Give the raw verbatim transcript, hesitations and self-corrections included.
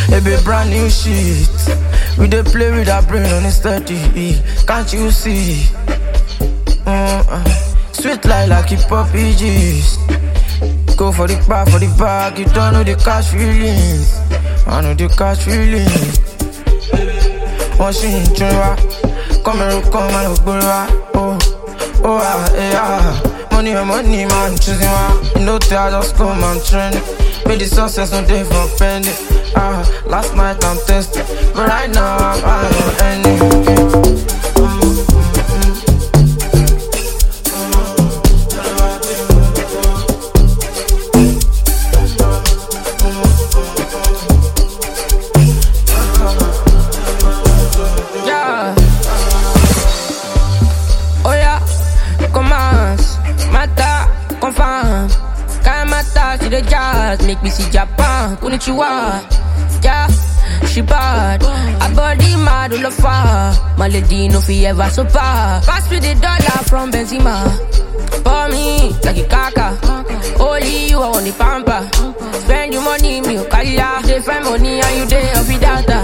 A bit brand new shit. We dey play with our brain on it steady. Can't you see? Uh-uh. Sweet like like hip hop E Gs. Go for the bar, for the bag. You don't know the cash feelings. I know the cash feelings. One shit in Chua. Come here, come and look oh, oh, ah, eh, ah. Money or money, man, choosing one. You know, I just come and trend. Made the success no day for penny. Ah, last night I'm tested, but right now I'm high on any. Yeah. Oh yeah, commence, mata, confirm. Quand mata, c'est the jazz, make me see Japan, konnichiwa. Yeah, she bad, her body mad all of her. My lady no fi ever so far. Pass me the dollar from Benzema. For me, like a kaka. Only you I want the pamper. Spend your money, me o kaya. They find money and you dey off the data.